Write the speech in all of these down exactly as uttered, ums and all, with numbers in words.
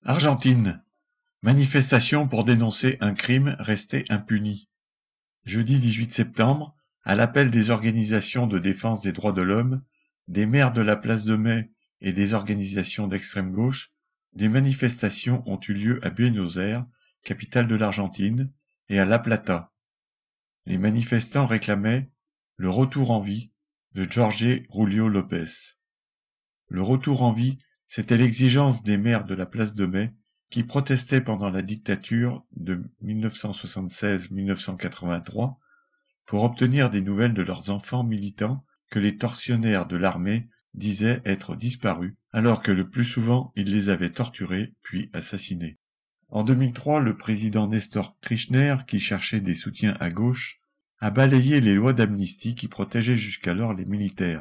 Argentine. Manifestation pour dénoncer un crime resté impuni. Jeudi dix-huit septembre, à l'appel des organisations de défense des droits de l'homme, des maires de la place de Mai et des organisations d'extrême gauche, des manifestations ont eu lieu à Buenos Aires, capitale de l'Argentine, et à La Plata. Les manifestants réclamaient le retour en vie de Jorge Rulio López. Le retour en vie, c'était l'exigence des maires de la place de Mai qui protestaient pendant la dictature de mille neuf cent soixante-seize à mille neuf cent quatre-vingt-trois pour obtenir des nouvelles de leurs enfants militants que les tortionnaires de l'armée disaient être disparus, alors que le plus souvent ils les avaient torturés puis assassinés. En deux mille trois, le président Néstor Kirchner, qui cherchait des soutiens à gauche, a balayé les lois d'amnistie qui protégeaient jusqu'alors les militaires.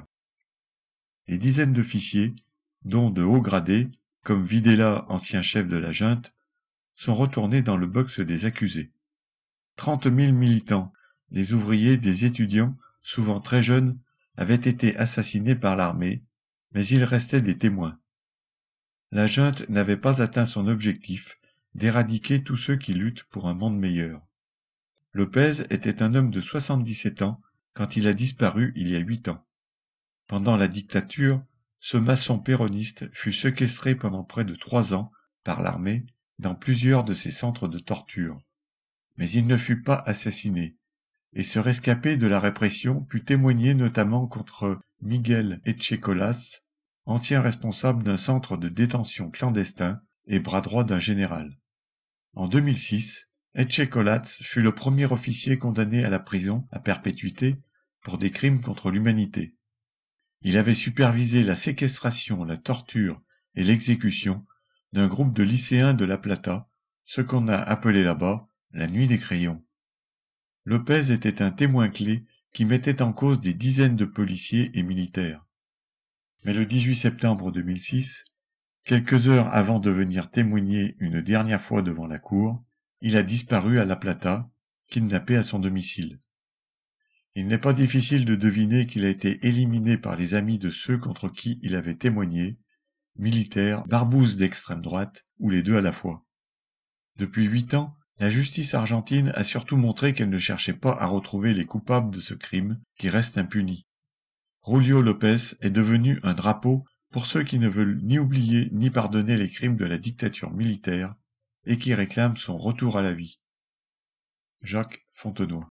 Des dizaines d'officiers, dont de hauts gradés, comme Videla, ancien chef de la junte, sont retournés dans le box des accusés. Trente mille militants, des ouvriers, des étudiants, souvent très jeunes, avaient été assassinés par l'armée, mais ils restaient des témoins. La junte n'avait pas atteint son objectif d'éradiquer tous ceux qui luttent pour un monde meilleur. López était un homme de soixante-dix-sept ans quand il a disparu il y a huit ans. Pendant la dictature, ce maçon péroniste fut séquestré pendant près de trois ans par l'armée dans plusieurs de ses centres de torture. Mais il ne fut pas assassiné, et ce rescapé de la répression put témoigner notamment contre Miguel Echecolas, ancien responsable d'un centre de détention clandestin et bras droit d'un général. En deux mille six, Echecolas fut le premier officier condamné à la prison à perpétuité pour des crimes contre l'humanité. Il avait supervisé la séquestration, la torture et l'exécution d'un groupe de lycéens de La Plata, ce qu'on a appelé là-bas la nuit des crayons. López était un témoin clé qui mettait en cause des dizaines de policiers et militaires. Mais le dix-huit septembre deux mille six, quelques heures avant de venir témoigner une dernière fois devant la cour, il a disparu à La Plata, kidnappé à son domicile. Il n'est pas difficile de deviner qu'il a été éliminé par les amis de ceux contre qui il avait témoigné, militaires, barbouzes d'extrême droite, ou les deux à la fois. Depuis huit ans, la justice argentine a surtout montré qu'elle ne cherchait pas à retrouver les coupables de ce crime qui reste impuni. Rulio López est devenu un drapeau pour ceux qui ne veulent ni oublier ni pardonner les crimes de la dictature militaire et qui réclament son retour à la vie. Jacques Fontenoy.